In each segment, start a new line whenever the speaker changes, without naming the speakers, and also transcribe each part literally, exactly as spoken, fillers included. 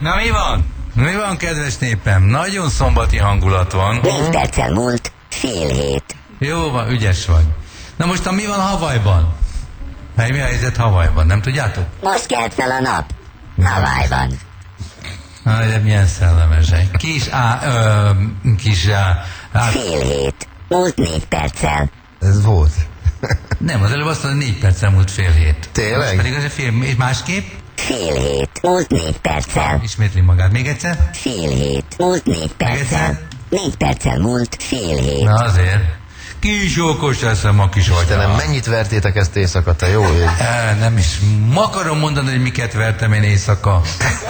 Na mi van? Mi van, kedves népem? Nagyon szombati hangulat van.
Négy perccel múlt, fél hét.
Jó van, ügyes vagy. Na most a mi van Havajban? Mely mi a helyzet Havajban, nem tudjátok?
Most kelt fel a nap. Havajban.
Na, de milyen szellemes. Kis á, ö, kis á, á.
Fél hét. Múlt négy perccel.
Ez volt.
Nem, az előbb azt mondta, négy perccel múlt fél hét.
Tényleg?
Most pedig az fél, és másképp?
Fél hét. Múlt négy perccel.
Ismétli magát. Még egyszer?
Fél hét. Múlt négy perccel. Négy perccel múlt fél hét.
Na azért. Kis okos eszem a kis agyam.
Istenem, mennyit vertétek ezt éjszaka, te jó ég?
E, nem is ma akarom mondani, hogy miket vertem én éjszaka.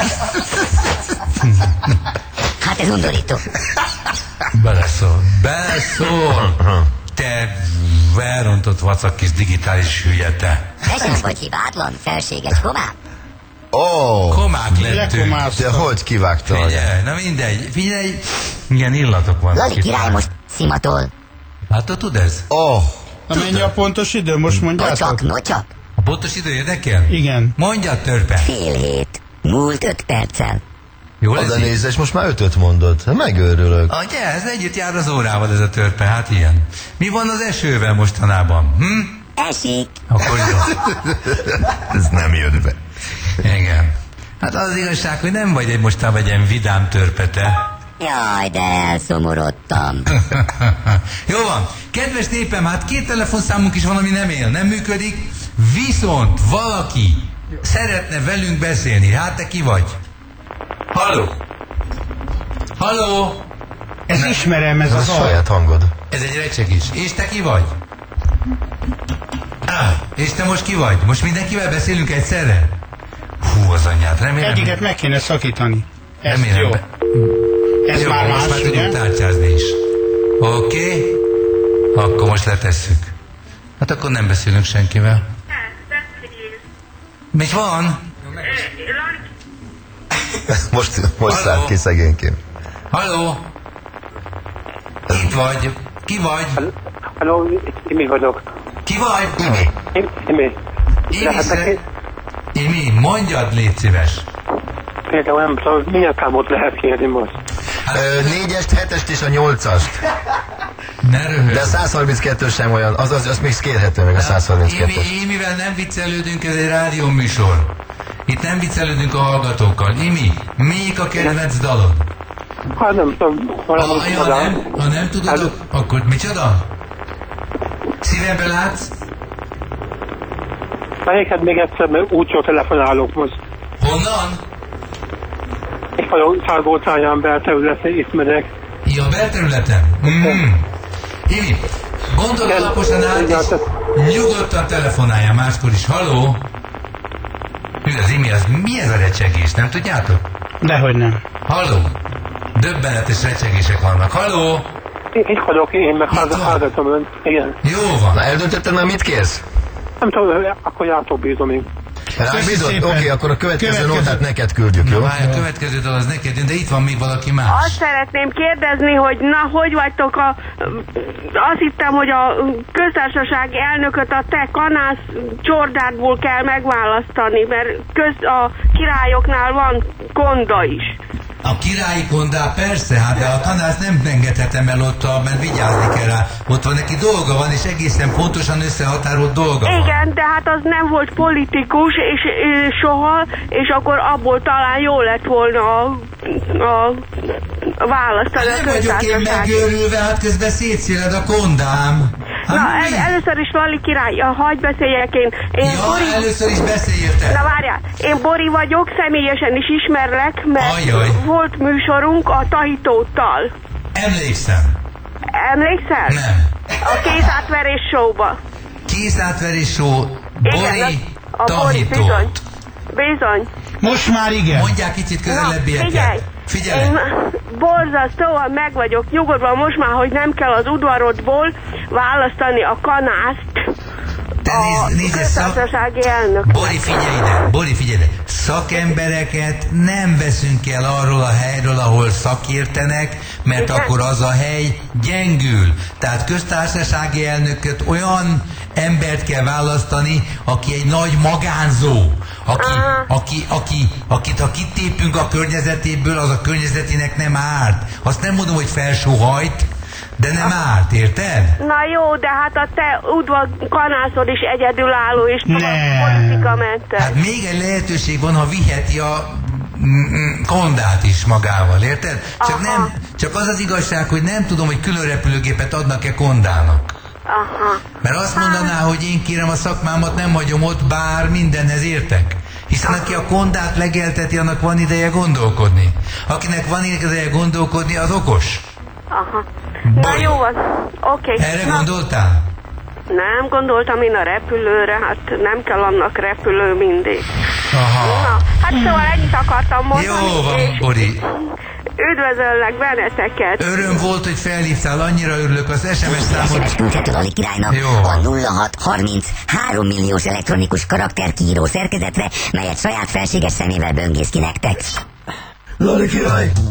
Hát ez undorító.
Beleszól. Beleszól. Te elrontott vacak kis digitális hülye, te.
Te sem vagy hibátlan, felséges komám.
Ó, oh,
Komák lettünk.
de hogy kivágtad?
Figyelj, na mindegy. Figyelj, milyen illatok vannak.
Lali király most szimatol.
Hát tud ez?
Ó, oh,
Na mennyi a pontos idő, most mondjátok?
Nocsak, nocsak.
A pontos idő érdekel?
Igen.
Mondja, törpe.
Fél hét. Múlt öt perccel.
Jól
oda
ez így?
nézd, és most már ötöt mondod. Megőrülök.
Ugye, ez együtt jár az órával ez a törpe, hát ilyen. Mi van az esővel mostanában? Hm?
Esik.
Akkor jó.
Ez nem jött be.
Igen. Hát az igazság, hogy nem vagy egy mostában egy ilyen vidám törpete.
Jaj, de elszomorodtam.
Jó van. Kedves népem, hát két telefonszámunk is van, ami nem él, nem működik. Viszont valaki szeretne velünk beszélni. Hát te ki vagy? Halló? Halló?
Ez ismerem, ez
Ez a
az a...
saját hangod.
Ez egy recseg is. És te ki vagy? Ah, és te most ki vagy? Most mindenkivel beszélünk egyszerre? Hú, az anyját, remélem.
Egyiket meg kéne szakítani. Ez
remélem.
jó.
Be...
Ez
jó,
már
most
más,
már tudunk
ugye?
tárcsázni is. Oké? Okay? Akkor most letesszük. Hát akkor nem beszélünk senkivel. Mit van?
Most, most
Halló?
szállt ki szegényként.
Halló? Itt vagy. Ki vagy?
Halló, Imi vagyok.
Ki vagy?
Imi.
Imi. Imi.
Imi,
Lehetne
szer...
ki-
Imi, mondjad, légy szíves.
Például nem tudom, milyen számot lehet kérni most.
Ö, négyest, hetest és a nyolcast.
Ne röhög.
De a száz harminckettő sem olyan, az, az, az még kérhető meg a száz harminckettő.
Imi, Imivel nem viccelődünk, ez egy rádióműsor. Itt nem viccelődünk a hallgatókkal. Imi, melyik a kedvenc dalod?
Hát nem tudom, valami
Ha, ja, nem, ha nem tudod,
Hát-
akkor micsoda? Szívembe látsz?
Melyiket még egyszer, mert úgyhogy telefonálok most.
Honnan?
Itt vagyok, Szárgócáján belterületre ismerek.
Ja, belterületen. Mm. Imi, gondolj alaposan át, és nyugodtan telefonáljál máskor is. Halló? Mi az, Imi, az mi ez a recsegés, nem tudjátok?
Dehogy nem.
Halló? Döbbenetes recsegések vannak. Halló?
Itt itt vagyok, én meg
Itt van.
hallgatom önt. Igen.
Jó van.
Na, eldöntötted már, mit kérsz?
Nem tudom, akkor játok bízom én.
Rá
Köszi
bizony?
szépen.
Oké, okay, akkor a következő,
Következő.
nótát neked küldjük, jó?
Na, várj, a következő dal az neked jön, de itt van még valaki más.
Azt szeretném kérdezni, hogy na, hogy vagytok a... Azt hittem, hogy a köztársasági elnököt a te kanász csordádból kell megválasztani, mert köz, a királyoknál van konda is.
A királyi kondá persze, hát de a kanász nem engedhetem el ott, mert vigyázni kell rá. Ott van neki dolga van, és egészen pontosan összehatárolt dolga van.
Igen, de hát az nem volt politikus, és, és soha, és akkor abból talán jó lett volna a, a, a választani a
Nem vagyok én
köztársasági.
megőrülve, hát közben szétszéled a kondám. Hát
Na,
mi?
el, először is Lali király, hagyj beszéljek én. Én
Ja,
Bori...
először is beszéljél te.
Na várjál, én Bori vagyok, személyesen is ismerlek, mert
Ajjaj.
volt műsorunk a Tahitóttal.
Emlékszem.
Emlékszel?
Nem.
A kézátverés showba.
Kézátverés show,
Igen,
Bori,
a, a Bori, bizony.
Tahitót.
Bizony.
Most már igen.
Mondják kicsit közelebbieket.
figyelj!
Figyelj.
Én borzasztóan meg vagyok nyugodva most már, hogy nem kell az udvarodból választani a kanászt
Te
a
nézd, nézd, szak...
köztársasági elnök.
Bori, figyelj ide, Bori, figyelj ide. Szakembereket nem veszünk el arról a helyről, ahol szakértenek, mert
Igen.
akkor az a hely gyengül. Tehát köztársasági elnököt olyan embert kell választani, aki egy nagy magánzó, Aki,
Aha.
aki, aki, akit ha kitépünk a környezetéből, az a környezetének nem árt. Azt nem mondom, hogy felsóhajt, de nem árt, érted?
Na jó, de hát a te udvar kanászod is egyedülálló, és politikamentes.
Hát még egy lehetőség van, ha viheti a mm, mm, kondát is magával, érted? Csak,
Aha.
nem, csak az az igazság, hogy nem tudom, hogy külön repülőgépet adnak-e kondának.
Aha.
Mert azt mondaná, hogy én kérem a szakmámat, nem hagyom ott, bár mindenhez értek. Hiszen aki a kondát legelteti, annak van ideje gondolkodni. Akinek van ideje gondolkodni, az okos.
Aha. Na
Baj.
jó van. Oké. Okay.
Erre gondoltál?
Nem gondoltam én a repülőre, hát nem kell annak repülő mindig.
Aha.
Na, hát szóval ennyit akartam mondani.
Jó van,
és
Bori.
üdvözöllek benneteket.
Öröm volt, hogy felhívtál, annyira örülök az es em es
es em es
számot.
küldhető Lali királynak
Jó.
a nulla hat harminc három milliós elektronikus karakterkiíró szerkezetre, melyet saját felséges szemével böngész ki nektek.
Lali király!